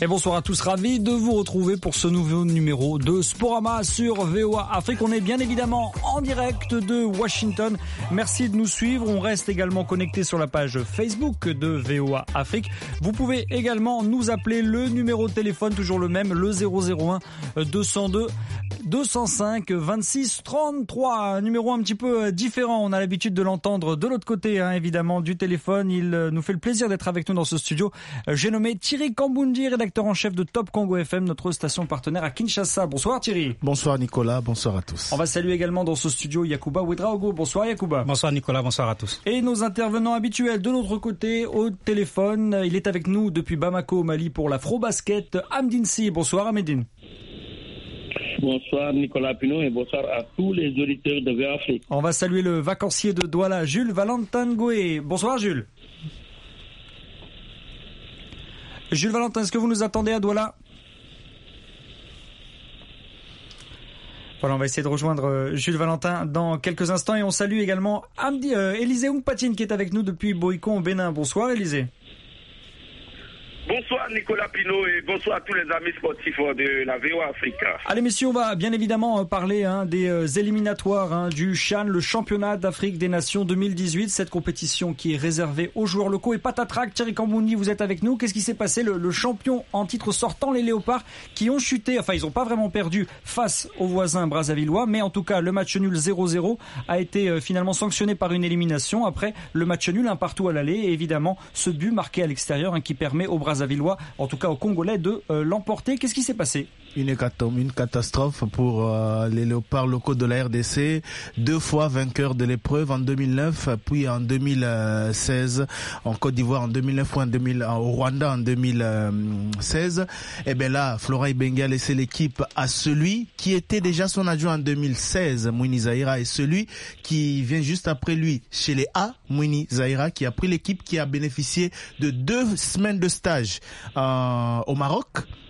Et bonsoir à tous, ravis de vous retrouver pour ce nouveau numéro de Sporama sur VOA Afrique. On est bien évidemment en direct de Washington. Merci de nous suivre. On reste également connecté sur la page Facebook de VOA Afrique. Vous pouvez également nous appeler, le numéro de téléphone toujours le même, le 001 202 205 26 33. Un numéro un petit peu différent. On a l'habitude de l'entendre de l'autre côté, évidemment, du téléphone. Il nous fait le plaisir d'être avec nous dans ce studio. J'ai nommé Thierry Kambundi, rédacteur en chef de Top Congo FM, notre station partenaire à Kinshasa. Bonsoir Thierry. Bonsoir Nicolas, bonsoir à tous. On va saluer également dans ce studio Yacouba Ouedraogo. Bonsoir Yacouba. Bonsoir Nicolas, bonsoir à tous. Et nos intervenants habituels de l'autre côté au téléphone. Il est avec nous depuis Bamako au Mali pour l'Afro-Basket. Amdine Si. Bonsoir Amedine. Bonsoir Nicolas Pinot et bonsoir à tous les auditeurs de VOA Afrique. On va saluer le vacancier de Douala, Jules Valentin Goué. Bonsoir Jules. Jules Valentin, est-ce que vous nous attendez à Douala ? Voilà, on va essayer de rejoindre Jules Valentin dans quelques instants et on salue également Élisée Oungpatine qui est avec nous depuis Boïcon au Bénin. Bonsoir Élisée. Bonsoir Nicolas Pinot et bonsoir à tous les amis sportifs de la VOA Africa. Allez messieurs, on va bien évidemment parler des éliminatoires du CHAN, le championnat d'Afrique des Nations 2018, cette compétition qui est réservée aux joueurs locaux. Et patatrac, Thierry Kambundi, vous êtes avec nous. Qu'est-ce qui s'est passé ? Le champion en titre sortant, les Léopards, qui ont chuté, enfin ils n'ont pas vraiment perdu face aux voisins brassavillois, mais en tout cas le match nul 0-0 a été finalement sanctionné par une élimination. Après le match nul, un partout à l'aller, et évidemment ce but marqué à l'extérieur qui permet aux Brassavillois, en tout cas aux Congolais, de l'emporter. Qu'est-ce qui s'est passé ? Une hécatombe, une catastrophe pour les léopards locaux de la RDC, 2 fois vainqueurs de l'épreuve en 2009, puis en 2016 en Côte d'Ivoire, en 2009 ou au Rwanda en 2016. Et bien là, Florent Ibenge a laissé l'équipe à celui qui était déjà son adjoint en 2016, Mouni Zahira, et celui qui vient juste après lui chez les A, Mouni Zahira, qui a pris l'équipe, qui a bénéficié de 2 semaines de stage au Maroc.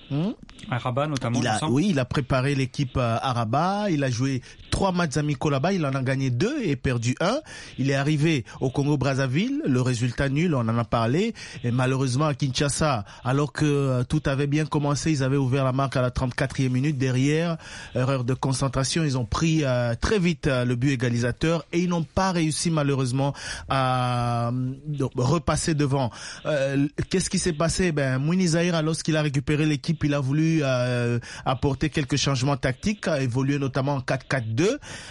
À Rabat notamment. Il a préparé l'équipe à Rabat, il a joué 3 matchs amicaux là-bas, il en a gagné 2 et perdu 1. Il est arrivé au Congo-Brazzaville, le résultat nul, on en a parlé, et malheureusement à Kinshasa, alors que tout avait bien commencé, ils avaient ouvert la marque à la 34e minute, derrière, erreur de concentration, ils ont pris très vite le but égalisateur et ils n'ont pas réussi malheureusement à repasser devant. Qu'est-ce qui s'est passé ? Mouni Zahira, lorsqu'il a récupéré l'équipe, il a voulu apporter quelques changements tactiques, a évolué notamment en 4-4-2.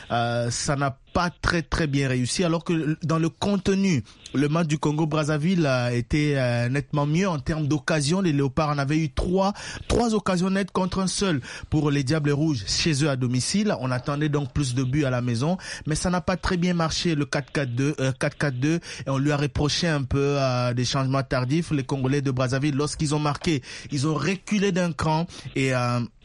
Ça n'a pas très bien réussi, alors que dans le contenu, le match du Congo-Brazzaville a été nettement mieux en termes d'occasions. Les Léopards en avaient eu 3 occasions nettes contre un seul pour les Diables Rouges chez eux à domicile. On attendait donc plus de buts à la maison, mais ça n'a pas très bien marché, le 4-4-2, et on lui a reproché un peu des changements tardifs. Les Congolais de Brazzaville, lorsqu'ils ont marqué, ils ont reculé d'un cran et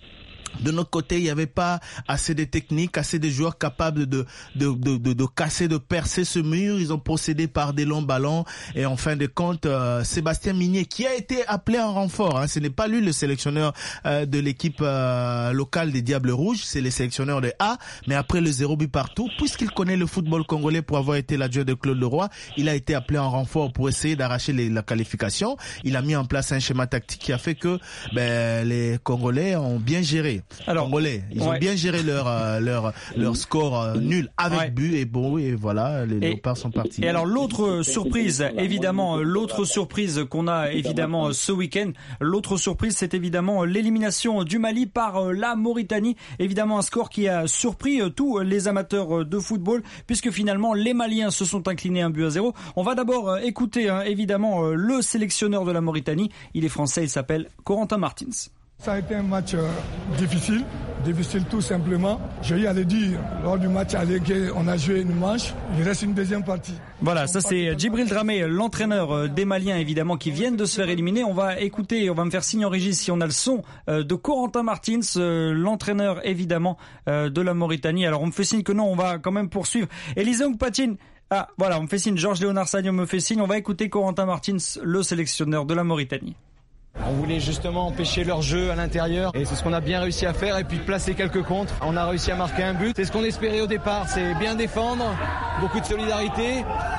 de notre côté, il n'y avait pas assez de techniques, assez de joueurs capables de casser, de percer ce mur. Ils ont procédé par des longs ballons. Et en fin de compte, Sébastien Minier, qui a été appelé en renfort, ce n'est pas lui le sélectionneur de l'équipe locale des Diables Rouges, c'est le sélectionneur de A. Mais après le 0 but partout, puisqu'il connaît le football congolais pour avoir été l'adjoint de Claude Leroy, il a été appelé en renfort pour essayer d'arracher la qualification. Il a mis en place un schéma tactique qui a fait que les Congolais ont bien géré. Alors, Congolais, ils ont bien géré leur score nul avec but et voilà, les Léopards sont partis. Et alors l'autre surprise, évidemment, qu'on a évidemment ce week-end, l'autre surprise, c'est évidemment l'élimination du Mali par la Mauritanie. Évidemment un score qui a surpris tous les amateurs de football, puisque finalement les Maliens se sont inclinés 1-0. On va d'abord écouter évidemment le sélectionneur de la Mauritanie. Il est français, il s'appelle Corentin Martins. Ça a été un match difficile tout simplement. J'ai eu à le dire lors du match aller qu'on a joué une manche, il reste une deuxième partie. Voilà, ça c'est Djibril Dramé, l'entraîneur des Maliens évidemment qui viennent de se faire éliminer. On va écouter, on va me faire signe en régie si on a le son de Corentin Martins, l'entraîneur évidemment de la Mauritanie. Alors on me fait signe que non, on va quand même poursuivre. Élisée Oungpatine. Ah voilà, on me fait signe, Georges-Léonard Sagnon me fait signe. On va écouter Corentin Martins, le sélectionneur de la Mauritanie. On voulait justement empêcher leur jeu à l'intérieur et c'est ce qu'on a bien réussi à faire et puis placer quelques contres. On a réussi à marquer un but. C'est ce qu'on espérait au départ, c'est bien défendre, beaucoup de solidarité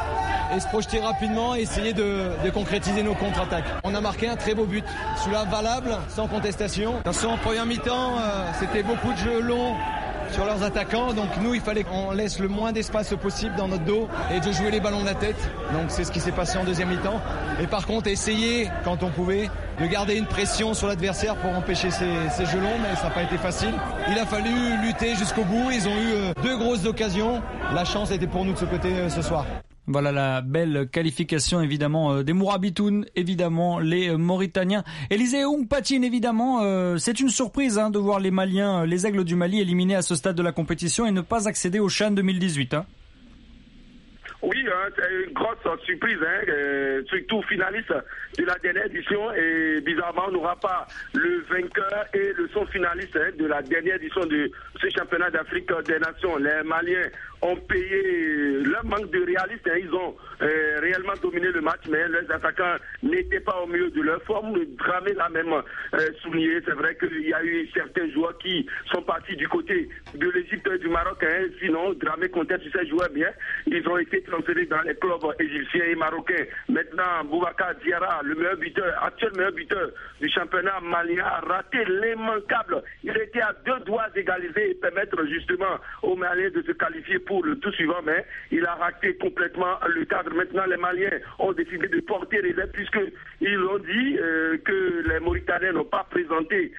et se projeter rapidement et essayer de concrétiser nos contre-attaques. On a marqué un très beau but, celui-là valable, sans contestation. De toute façon, en première mi-temps, c'était beaucoup de jeux longs sur leurs attaquants, donc nous il fallait qu'on laisse le moins d'espace possible dans notre dos et de jouer les ballons de la tête, donc c'est ce qui s'est passé en deuxième mi-temps. Et par contre essayer, quand on pouvait, de garder une pression sur l'adversaire pour empêcher ces jeux longs, mais ça n'a pas été facile. Il a fallu lutter jusqu'au bout, ils ont eu 2 grosses occasions, la chance était pour nous de ce côté ce soir. Voilà la belle qualification évidemment des Mourabitoun, évidemment les Mauritaniens. Élisée Oungpatine, évidemment, c'est une surprise de voir les Maliens, les Aigles du Mali éliminés à ce stade de la compétition et ne pas accéder au CHAN 2018. Oui, c'est une grosse surprise, surtout finaliste de la dernière édition, et bizarrement on n'aura pas le vainqueur et le son finaliste de la dernière édition de ce championnat d'Afrique des Nations. Les Maliens ont payé leur manque de réalisme, ils ont réellement dominé le match, mais leurs attaquants n'étaient pas au milieu de leur forme. Le Dramé l'a même souligné. C'est vrai qu'il y a eu certains joueurs qui sont partis du côté de l'Égypte et du Maroc, sinon Dramé comptait sur ces joueurs bien. Ils ont été transférés dans les clubs égyptiens et marocains. Maintenant, Boubacar Diarra, le actuel meilleur buteur du championnat malien, a raté l'immanquable. Il était à 2 doigts d'égaliser et permettre justement aux Maliens de se qualifier pour le tour suivant, mais il a raté complètement le cadre. Maintenant, les Maliens ont décidé de porter les ailes puisqu'ils ont dit que les Mauritaniens n'ont pas présenté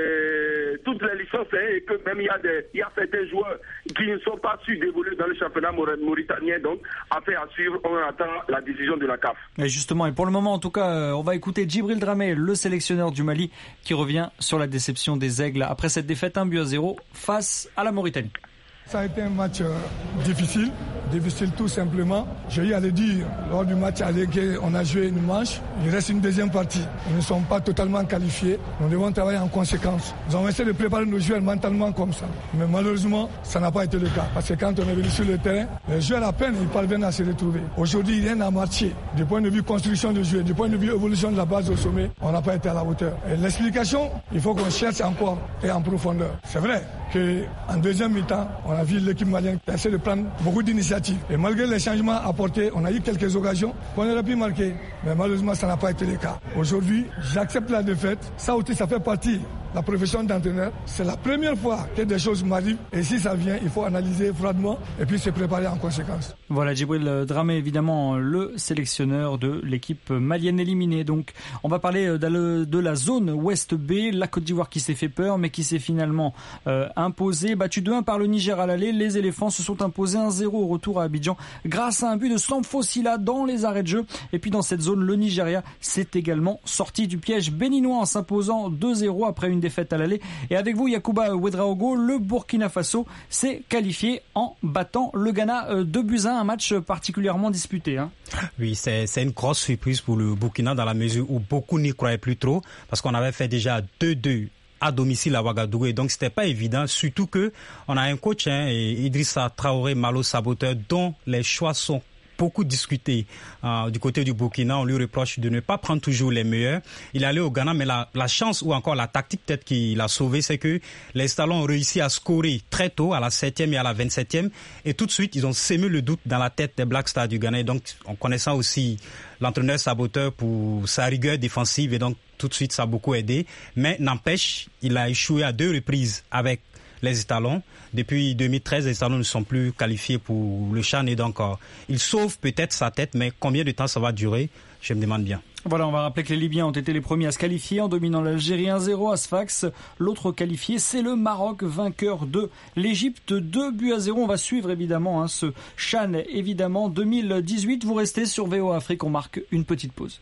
toutes les licences et que même il y a certains joueurs qui ne sont pas su d'évoluer dans le championnat mauritanien. Donc, affaire à suivre, on attend la décision de la CAF. Et justement, et pour le moment, en tout cas, on va écouter Djibril Dramé, le sélectionneur du Mali, qui revient sur la déception des Aigles après cette défaite 1-0 face à la Mauritanie. Ça a été un match difficile tout simplement. J'ai eu à le dire lors du match aller qu'on a joué une manche, il reste une deuxième partie. Nous ne sommes pas totalement qualifiés, nous devons travailler en conséquence. Nous avons essayé de préparer nos joueurs mentalement comme ça, mais malheureusement ça n'a pas été le cas parce que quand on est venu sur le terrain, les joueurs à peine ils parviennent à se retrouver. Aujourd'hui rien n'a marché, du point de vue construction de jeu, du point de vue évolution de la base au sommet, on n'a pas été à la hauteur. Et l'explication, il faut qu'on cherche encore et en profondeur. C'est vrai qu'en deuxième mi-temps, on a vu l'équipe malienne essayer de prendre beaucoup d'initiatives. Et malgré les changements apportés, on a eu quelques occasions qu'on aurait pu marquer. Mais malheureusement, ça n'a pas été le cas. Aujourd'hui, j'accepte la défaite. Ça aussi, ça fait partie de la profession d'entraîneur. C'est la première fois que des choses m'arrivent. Et si ça vient, il faut analyser froidement et puis se préparer en conséquence. Voilà, Djibril Dramé, évidemment, le sélectionneur de l'équipe malienne éliminée. Donc, on va parler de la zone Ouest B, la Côte d'Ivoire qui s'est fait peur, mais qui s'est finalement imposée. Battu 2-1 par le Niger à l'aller, les éléphants se sont imposés 1-0 au retour à Abidjan grâce à un but de Samfo Sila dans les arrêts de jeu. Et puis dans cette zone, le Nigeria s'est également sorti du piège béninois en s'imposant 2-0 après une défaite à l'aller. Et avec vous, Yacouba Ouedraogo, le Burkina Faso s'est qualifié en battant le Ghana 2-1, un match particulièrement disputé. Oui, c'est une grosse surprise pour le Burkina dans la mesure où beaucoup n'y croyaient plus trop parce qu'on avait fait déjà 2-2 à domicile à Ouagadougou et donc c'était pas évident, surtout que on a un coach, Idrissa Traoré Malo Saboteur, dont les choix sont beaucoup discutés du côté du Burkina. On lui reproche de ne pas prendre toujours les meilleurs. Il est allé au Ghana, mais la chance ou encore la tactique peut-être qui l'a sauvé, c'est que les Stallons ont réussi à scorer très tôt, à la 7e et à la 27e, et tout de suite ils ont sémé le doute dans la tête des Black Stars du Ghana. Et donc en connaissant aussi l'entraîneur Saboteur pour sa rigueur défensive, et donc tout de suite ça a beaucoup aidé, mais n'empêche, il a échoué à 2 reprises avec les Étalons. Depuis 2013, les Étalons ne sont plus qualifiés pour le CHAN et donc il sauve peut-être sa tête, mais combien de temps ça va durer, je me demande bien. Voilà, on va rappeler que les Libyens ont été les premiers à se qualifier en dominant l'Algérie 1-0 à Sfax. L'autre qualifié, c'est le Maroc, vainqueur de l'Égypte 2-0. On va suivre évidemment ce CHAN évidemment 2018. Vous restez sur VOA Afrique, on marque une petite pause.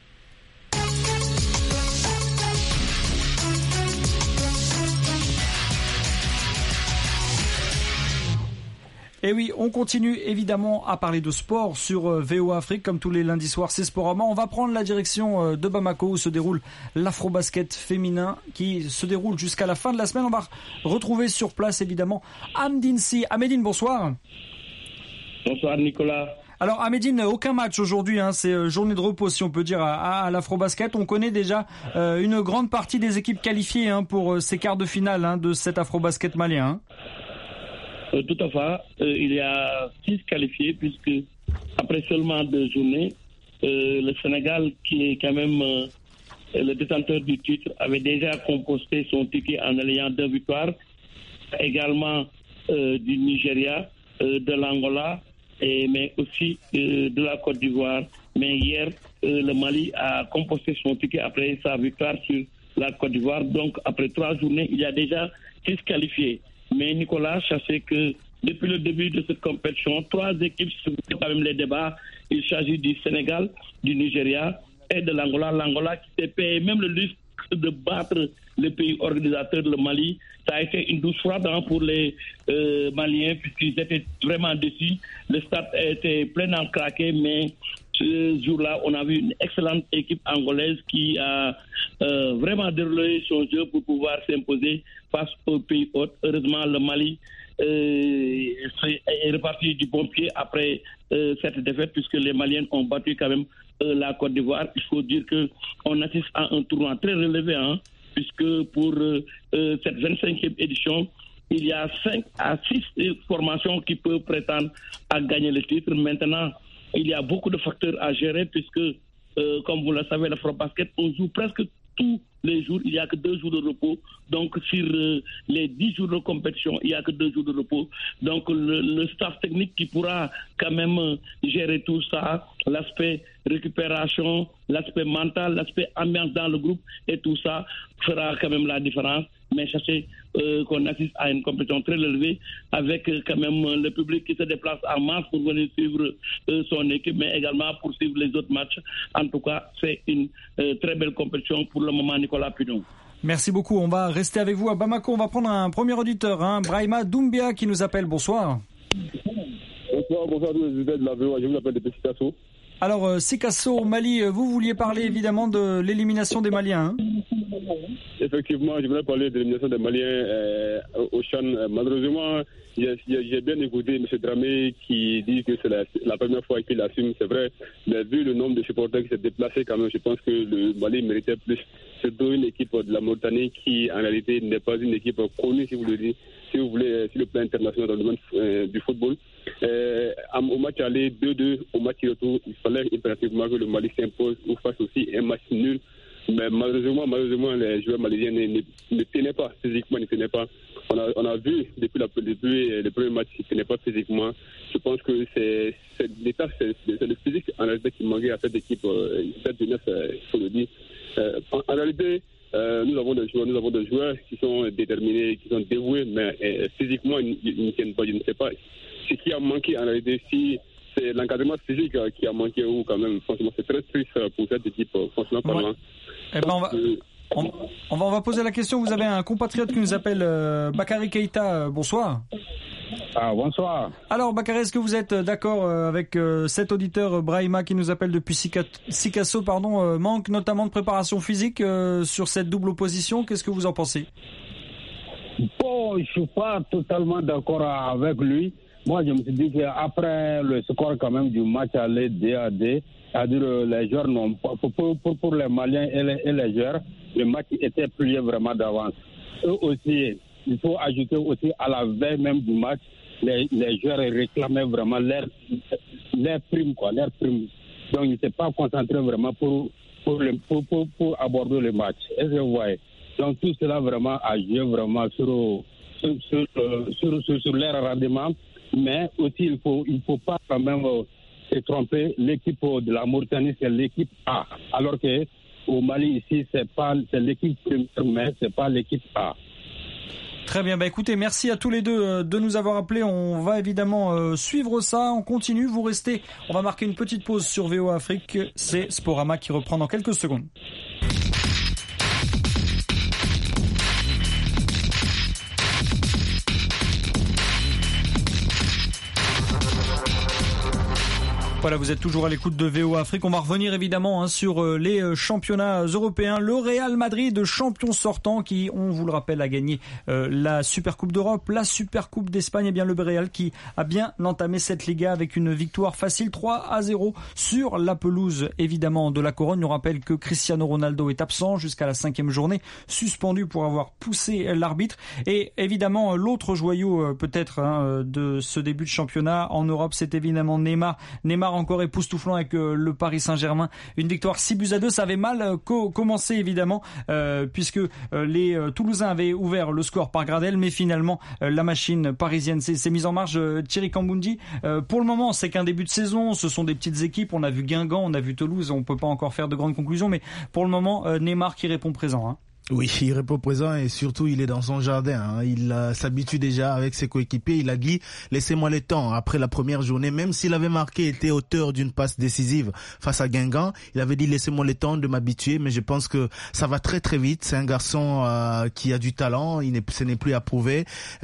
Et oui, on continue évidemment à parler de sport sur VOA Afrique, comme tous les lundis soirs, c'est Sporama. On va prendre la direction de Bamako où se déroule l'Afrobasket féminin qui se déroule jusqu'à la fin de la semaine. On va retrouver sur place évidemment Amedine Si. Amedine, bonsoir. Bonsoir Nicolas. Alors Amedine, aucun match aujourd'hui, c'est journée de repos si on peut dire à l'Afrobasket. On connaît déjà une grande partie des équipes qualifiées pour ces quarts de finale de cet Afrobasket malien. Tout à fait. Il y a 6 qualifiés puisque après seulement 2 journées. Le Sénégal, qui est quand même le détenteur du titre, avait déjà composté son ticket en ayant 2 victoires, également du Nigeria, de l'Angola, mais aussi de la Côte d'Ivoire. Mais hier, le Mali a composté son ticket après sa victoire sur la Côte d'Ivoire. Donc, après 3 journées, il y a déjà 6 qualifiés. Mais Nicolas, sachez que depuis le début de cette compétition, 3 équipes se font quand même les débats. Il s'agit du Sénégal, du Nigeria et de l'Angola. L'Angola qui s'est payé même le luxe de battre le pays organisateur, le Mali. Ça a été une douce froide pour les Maliens puisqu'ils étaient vraiment déçus. Le stade était pleinement craqué, mais ce jour-là, on a vu une excellente équipe angolaise qui a vraiment déroulé son jeu pour pouvoir s'imposer face au pays hôte. Heureusement, le Mali est reparti du bon pied après cette défaite puisque les Maliens ont battu quand même la Côte d'Ivoire. Il faut dire qu'on assiste à un tournoi très relevé, puisque pour cette 25e édition, il y a 5 à 6 formations qui peuvent prétendre à gagner le titre. Maintenant, il y a beaucoup de facteurs à gérer puisque, comme vous le savez, l'Afrobasket, on joue presque tous les jours. Il n'y a que 2 jours de repos. Donc, sur les 10 jours de compétition, il n'y a que 2 jours de repos. Donc, le staff technique qui pourra quand même gérer tout ça, l'aspect récupération, l'aspect mental, l'aspect ambiance dans le groupe et tout ça fera quand même la différence. Mais sachez qu'on assiste à une compétition très élevée avec quand même le public qui se déplace en masse pour venir suivre son équipe, mais également pour suivre les autres matchs. En tout cas, c'est une très belle compétition pour le moment, Nicolas Pinon. Merci beaucoup. On va rester avec vous à Bamako. On va prendre un premier auditeur, Brahima Doumbia, qui nous appelle. Bonsoir. Bonsoir, je de la VOA. Je vous appelle depuis Sikasso. Alors, Sikasso, au Mali, vous vouliez parler évidemment de l'élimination des Maliens. Effectivement, je voulais parler de l'élimination des Maliens au Chan. Malheureusement, j'ai bien écouté M. Dramé qui dit que c'est la première fois qu'il assume. C'est vrai, mais vu le nombre de supporters qui s'est déplacé, quand même, je pense que le Mali méritait plus. Surtout une équipe de la Mauritanie qui, en réalité, n'est pas une équipe connue, si vous le dites, si vous voulez, sur le plan international dans le domaine du football. Au match aller 2-2, au match retour, il fallait impérativement que le Mali s'impose ou fasse aussi un match nul. Mais malheureusement, les joueurs maliens ne tenaient pas, physiquement ne tenaient pas. On a vu depuis le premier match qu'ils ne tenaient pas physiquement. Je pense que c'est le physique en réalité qui manquait à cette équipe, cette jeunesse, il faut le dire. En réalité, nous avons des joueurs qui sont déterminés, qui sont dévoués, mais physiquement, ils ne tiennent pas. Je ne sais pas ce qui a manqué en réalité. Si c'est l'encadrement physique qui a manqué ou quand même, franchement, c'est très triste pour cette équipe, franchement parlant. Eh ben on va poser la question. Vous avez un compatriote qui nous appelle Bakary Keïta. Bonsoir. Bonsoir. Alors Bakary, est-ce que vous êtes d'accord avec cet auditeur Brahima qui nous appelle depuis Sikasso, manque notamment de préparation physique sur cette double opposition? Qu'est-ce que vous en pensez? Bon, je suis pas totalement d'accord avec lui. Moi, je me suis dit qu'après le score quand même du match aller 2-2, c'est-à-dire les joueurs n'ont pas, pour les Maliens et les joueurs, le match était plié vraiment d'avance. Eux aussi, il faut ajouter aussi à la veille même du match, les joueurs réclamaient vraiment leur prime, leur prime. Donc, ils n'étaient pas concentrés vraiment pour aborder le match. Et je voyais. Donc, tout cela vraiment a joué vraiment sur leur rendement. Mais aussi, il faut pas quand même se tromper. L'équipe de la Mauritanie, c'est l'équipe A. Alors que au Mali, ici, c'est l'équipe première, mais c'est pas l'équipe A. Très bien, écoutez, merci à tous les deux de nous avoir appelés. On va évidemment suivre ça, on continue, vous restez. On va marquer une petite pause sur VOA Afrique. C'est Sporama qui reprend dans quelques secondes. Voilà, vous êtes toujours à l'écoute de VOA Afrique. On va revenir évidemment sur les championnats européens. Le Real Madrid, champion sortant, qui, on vous le rappelle, a gagné la Supercoupe d'Europe, la Supercoupe d'Espagne. Et bien le Real qui a bien entamé cette Liga avec une victoire facile 3-0 sur la pelouse évidemment de la Corogne. On rappelle que Cristiano Ronaldo est absent jusqu'à la 5e journée, suspendu pour avoir poussé l'arbitre. Et évidemment l'autre joyau peut-être de ce début de championnat en Europe, c'est évidemment Neymar Neymar encore époustouflant avec le Paris Saint-Germain. Une victoire 6-2. Ça avait mal commencé évidemment puisque les Toulousains avaient ouvert le score par Gradel, mais finalement la machine parisienne s'est mise en marche. Thierry Kamboundji, pour le moment c'est qu'un début de saison, ce sont des petites équipes, on a vu Guingamp, on a vu Toulouse, on peut pas encore faire de grandes conclusions, mais pour le moment Neymar qui répond présent. Hein. Oui, il répond présent et surtout il est dans son jardin. Hein. Il s'habitue déjà avec ses coéquipiers. Il a dit laissez-moi le temps. Après la première journée, même s'il avait marqué, était auteur d'une passe décisive face à Guingamp, il avait dit laissez-moi le temps de m'habituer. Mais je pense que ça va très très vite. C'est un garçon qui a du talent. Ce n'est plus à prouver.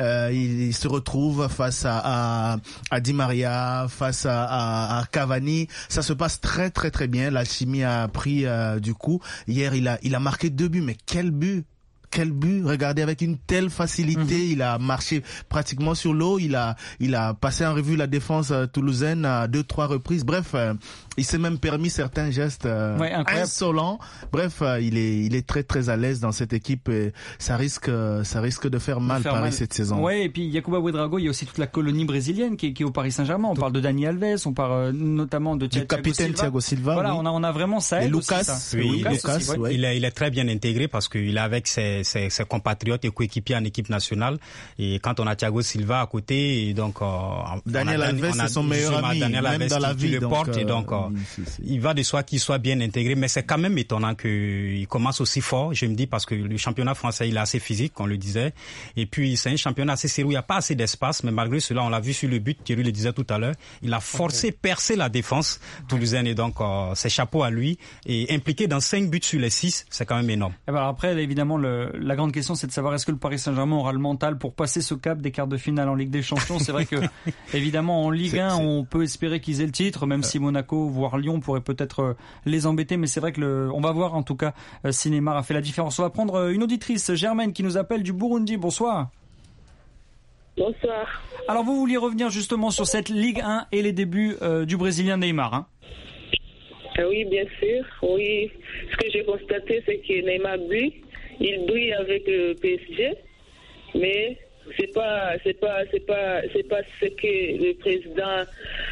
Il se retrouve face à Di Maria, face à Cavani. Ça se passe très très très bien. La chimie a pris du coup. Hier il a marqué 2 buts, mais quel but! Regardez, avec une telle facilité, il a marché pratiquement sur l'eau, il a passé en revue la défense toulousaine à 2-3 reprises. Bref, il s'est même permis certains gestes insolents. Bref, il est très très à l'aise dans cette équipe et ça risque de faire mal Paris cette saison. Ouais, et puis Yacouba Ouedraogo, il y a aussi toute la colonie brésilienne qui est au Paris Saint-Germain. On parle de Dani Alves, on parle notamment de du capitaine Thiago Silva. Voilà, oui. on a vraiment ça. Et Lucas, Lucas, aussi, ouais. Il est très bien intégré parce qu'il est avec ses compatriotes et coéquipiers en équipe nationale. Et quand on a Thiago Silva à côté, et donc Daniel Alves, c'est son meilleur ami, Daniel même Alves dans la vie. Le porte et donc il va de soi qu'il soit bien intégré. Mais c'est quand même étonnant qu'il commence aussi fort. Je me dis parce que le championnat français il est assez physique, on le disait. Et puis c'est un championnat assez serré où il n'y a pas assez d'espace. Mais malgré cela, on l'a vu sur le but. Thierry le disait tout à l'heure. Il a forcé, percé la défense toulousaine et donc c'est chapeau à lui. Et impliqué dans 5 buts sur les 6, c'est quand même énorme. Et ben après, évidemment, la grande question, c'est de savoir est-ce que le Paris Saint-Germain aura le mental pour passer ce cap des quarts de finale en Ligue des Champions. C'est vrai que, évidemment, en Ligue 1, on peut espérer qu'ils aient le titre, même si Monaco, voire Lyon, pourrait peut-être les embêter. Mais c'est vrai que on va voir, en tout cas, si Neymar a fait la différence. On va prendre une auditrice, Germaine, qui nous appelle du Burundi. Bonsoir. Bonsoir. Alors, vous vouliez revenir justement sur cette Ligue 1 et les débuts du Brésilien Neymar, hein? Oui, bien sûr. Oui, ce que j'ai constaté, c'est que Neymar il brille avec le PSG, mais c'est pas ce que le président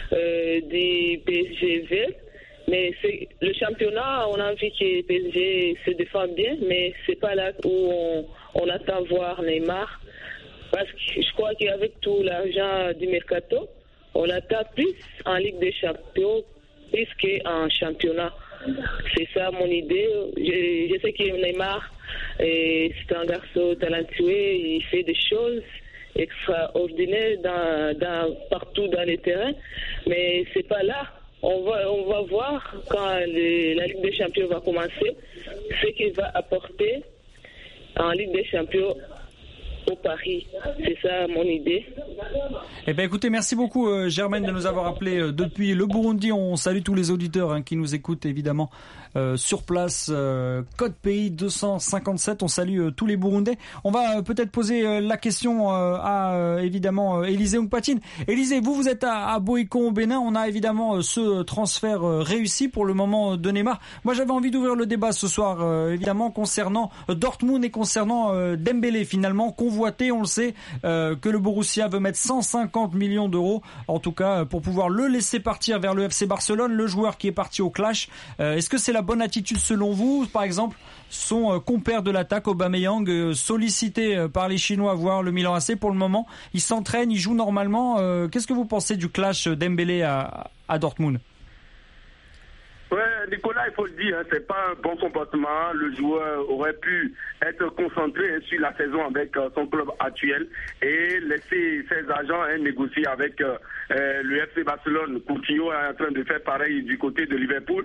du PSG veut. Mais c'est le championnat, on a vu que le PSG se défend bien, mais c'est pas là où on attend voir Neymar. Parce que je crois qu'avec tout l'argent du mercato, on attend plus en Ligue des Champions plus qu'en championnat. C'est ça mon idée. Je sais que Neymar c'est un garçon talentueux, il fait des choses extraordinaires partout dans les terrains, mais c'est pas là. On va voir quand la Ligue des Champions va commencer ce qu'il va apporter en Ligue des Champions au Paris. C'est ça mon idée. Eh bien écoutez, merci beaucoup Germaine de nous avoir appelé depuis le Burundi. On salue tous les auditeurs qui nous écoutent évidemment sur place, code pays 257. On salue tous les Burundais. On va peut-être poser la question à évidemment Élisée Oungpatine. Élisée, vous êtes à Boïcon au Bénin. On a évidemment ce transfert réussi pour le moment de Neymar. Moi j'avais envie d'ouvrir le débat ce soir évidemment concernant Dortmund et concernant Dembélé, finalement convoité, on le sait, que le Borussia veut mettre 150 millions d'euros en tout cas pour pouvoir le laisser partir vers le FC Barcelone, le joueur qui est parti au clash. Est-ce que c'est la bonne attitude selon vous? Par exemple, son compère de l'attaque, Aubameyang, sollicité par les Chinois, voire le Milan AC pour le moment. Il s'entraîne, il joue normalement. Qu'est-ce que vous pensez du clash Dembélé à Dortmund? Ouais, Nicolas, il faut le dire, c'est pas un bon comportement. Le joueur aurait pu être concentré sur la saison avec son club actuel et laisser ses agents négocier avec le FC Barcelone. Coutinho est en train de faire pareil du côté de Liverpool.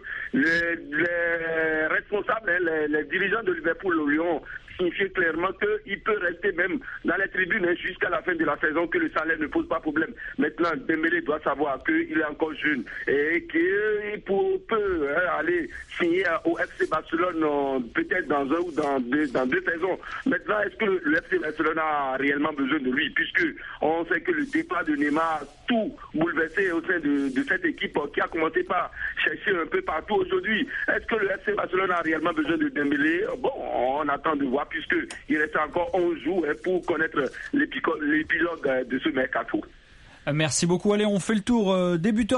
Les responsables, les dirigeants de Liverpool lui ont signifié clairement qu'il peut rester même dans les tribunes jusqu'à la fin de la saison, que le salaire ne pose pas problème. Maintenant, Dembélé doit savoir qu'il est encore jeune et qu'il peut aller signer au FC Barcelone peut-être dans un ou dans deux saisons. Maintenant, est-ce que le FC Barcelone a réellement besoin de lui, puisque on sait que le départ de Neymar a tout bouleversé au sein de cette équipe qui a commencé par chercher un peu partout aujourd'hui. Est-ce que le FC Barcelone a réellement besoin de Dembélé? Bon, on attend de voir, puisqu'il reste encore 11 jours pour connaître l'épilogue de ce mercato. Merci beaucoup. Allez, on fait le tour débuteur.